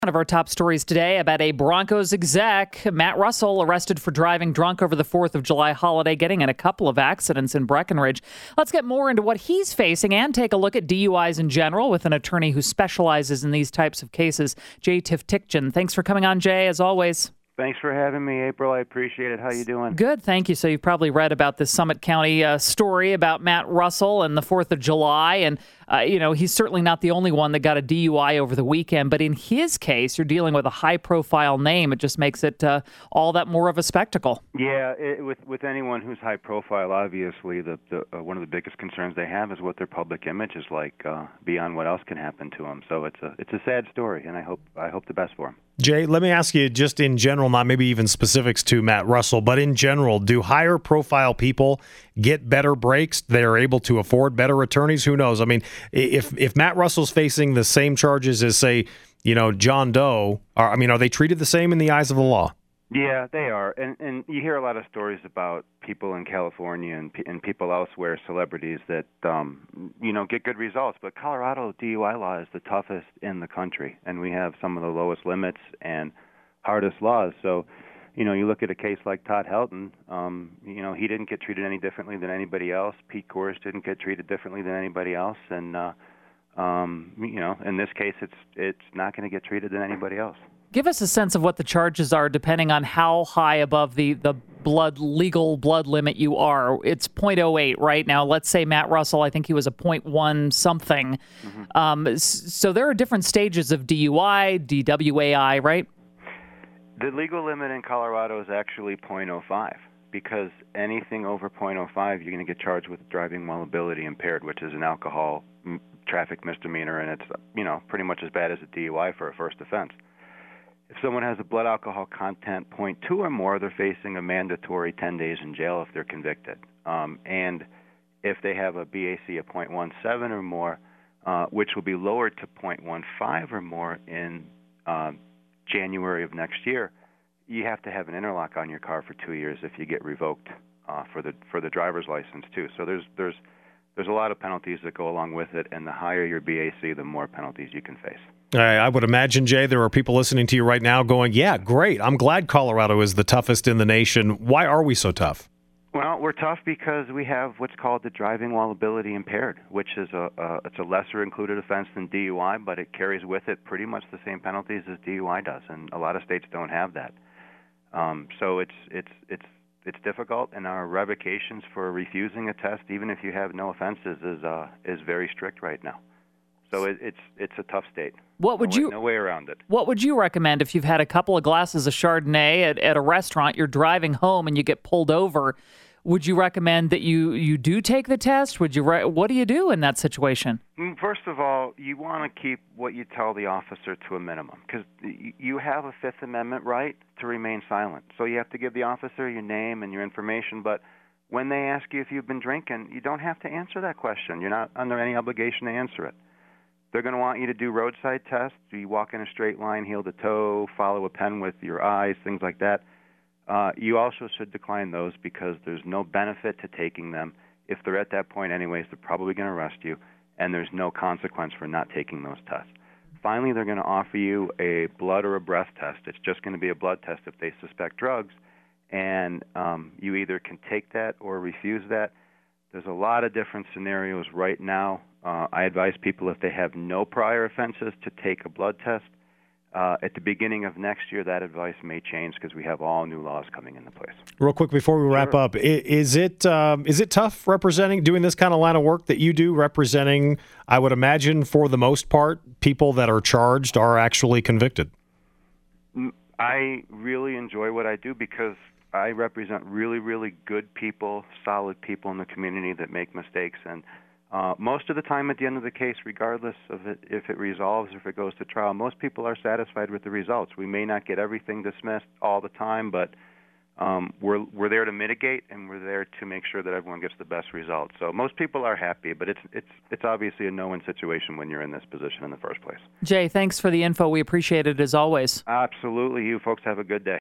One of our top stories today about a Broncos exec, Matt Russell, arrested for driving drunk over the 4th of July holiday, getting in a couple of accidents in Breckenridge. Let's get more into what he's facing and take a look at DUIs in general with an attorney who specializes in these types of cases, Jay Tivtikjian. Thanks for coming on, Jay, as always. Thanks for having me, April. I appreciate it. How you doing? Good, thank you. So you've probably read about this Summit County story about Matt Russell and the 4th of July. And, he's certainly not the only one that got a DUI over the weekend. But in his case, you're dealing with a high-profile name. It just makes it all that more of a spectacle. Yeah, with anyone who's high-profile, obviously, the one of the biggest concerns they have is what their public image is like beyond what else can happen to them. So it's a sad story, and I hope the best for him. Jay, let me ask you just in general, not maybe even specifics to Matt Russell, but in general, do higher profile people get better breaks? They're able to afford better attorneys? Who knows? I mean, if Matt Russell's facing the same charges as, say, John Doe, are they treated the same in the eyes of the law? Yeah, they are. And you hear a lot of stories about people in California and people elsewhere, celebrities that, get good results. But Colorado DUI law is the toughest in the country, and we have some of the lowest limits and hardest laws. So, you look at a case like Todd Helton, he didn't get treated any differently than anybody else. Pete Kors didn't get treated differently than anybody else. And, in this case, it's not going to get treated than anybody else. Give us a sense of what the charges are depending on how high above the legal blood limit you are. It's 0.08 right now. Let's say Matt Russell, I think he was a 0.1 something. Mm-hmm. So there are different stages of DUI, DWAI, right? The legal limit in Colorado is actually 0.05 because anything over 0.05, you're going to get charged with driving while ability impaired, which is an alcohol traffic misdemeanor, and it's pretty much as bad as a DUI for a first offense. If someone has a blood alcohol content 0.2 or more, they're facing a mandatory 10 days in jail if they're convicted. And if they have a BAC of 0.17 or more, which will be lowered to 0.15 or more in January of next year, you have to have an interlock on your car for 2 years if you get revoked for the driver's license too. So there's a lot of penalties that go along with it, and the higher your BAC, the more penalties you can face. I would imagine, Jay, there are people listening to you right now going, yeah, great. I'm glad Colorado is the toughest in the nation. Why are we so tough? Well, we're tough because we have what's called the driving while ability impaired, which is it's a lesser included offense than DUI, but it carries with it pretty much the same penalties as DUI does, and a lot of states don't have that. So it's difficult, and our revocations for refusing a test, even if you have no offenses, is very strict right now. So it's a tough state. No way around it. What would you recommend if you've had a couple of glasses of Chardonnay at a restaurant, you're driving home and you get pulled over? Would you recommend that you do take the test? What do you do in that situation? First of all, you want to keep what you tell the officer to a minimum because you have a Fifth Amendment right to remain silent. So you have to give the officer your name and your information, but when they ask you if you've been drinking, you don't have to answer that question. You're not under any obligation to answer it. They're going to want you to do roadside tests. Do you walk in a straight line, heel to toe, follow a pen with your eyes, things like that? You also should decline those because there's no benefit to taking them. If they're at that point anyways, they're probably going to arrest you, and there's no consequence for not taking those tests. Finally, they're going to offer you a blood or a breath test. It's just going to be a blood test if they suspect drugs, and you either can take that or refuse that. There's a lot of different scenarios right now. I advise people if they have no prior offenses to take a blood test. At the beginning of next year, that advice may change because we have all new laws coming into place. Real quick before we wrap up, is it tough doing this kind of line of work that you do, representing, I would imagine, for the most part, people that are charged are actually convicted? I really enjoy what I do because I represent really, really good people, solid people in the community that make mistakes. And most of the time at the end of the case, regardless of if it resolves or if it goes to trial, most people are satisfied with the results. We may not get everything dismissed all the time, but we're there to mitigate, and we're there to make sure that everyone gets the best results. So most people are happy, but it's obviously a no-win situation when you're in this position in the first place. Jay, thanks for the info. We appreciate it as always. Absolutely. You folks have a good day.